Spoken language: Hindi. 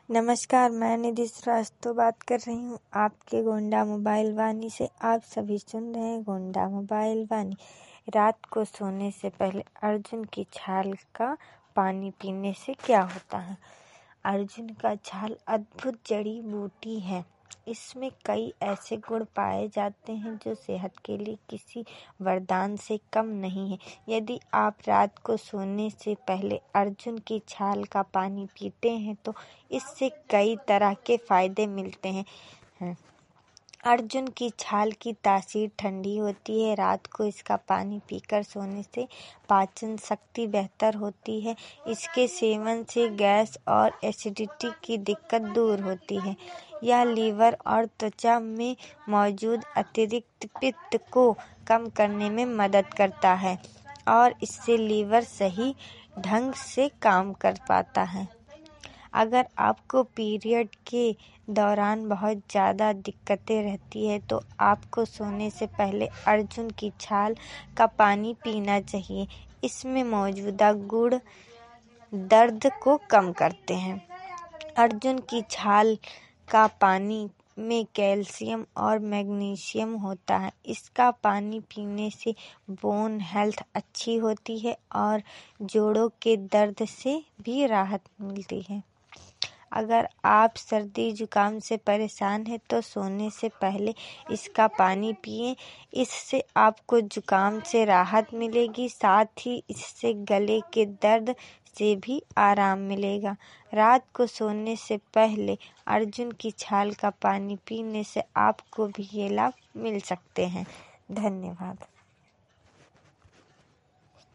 नमस्कार, मैं निधि श्रीवास्तव बात कर रही हूँ आपके गोंडा मोबाइल वाणी से। आप सभी सुन रहे हैं गोंडा मोबाइल वाणी। रात को सोने से पहले अर्जुन की छाल का पानी पीने से क्या होता है? अर्जुन का छाल अद्भुत जड़ी बूटी है। इसमें कई ऐसे गुण पाए जाते हैं जो सेहत के लिए किसी वरदान से कम नहीं है। यदि आप रात को सोने से पहले अर्जुन की छाल का पानी पीते हैं तो इससे कई तरह के फायदे मिलते हैं। अर्जुन की छाल की तासीर ठंडी होती है। रात को इसका पानी पीकर सोने से पाचन शक्ति बेहतर होती है। इसके सेवन से गैस और एसिडिटी की दिक्कत दूर होती है। यह लीवर और त्वचा में मौजूद अतिरिक्त पित्त को कम करने में मदद करता है और इससे लीवर सही ढंग से काम कर पाता है। अगर आपको पीरियड के दौरान बहुत ज़्यादा दिक्कतें रहती है तो आपको सोने से पहले अर्जुन की छाल का पानी पीना चाहिए। इसमें मौजूदा गुण दर्द को कम करते हैं। अर्जुन की छाल का पानी में कैल्शियम और मैग्नीशियम होता है। इसका पानी पीने से बोन हेल्थ अच्छी होती है और जोड़ों के दर्द से भी राहत मिलती है। अगर आप सर्दी जुकाम से परेशान हैं तो सोने से पहले इसका पानी पिएं। इससे आपको जुकाम से राहत मिलेगी, साथ ही इससे गले के दर्द से भी आराम मिलेगा। रात को सोने से पहले अर्जुन की छाल का पानी पीने से आपको भी ये लाभ मिल सकते हैं। धन्यवाद।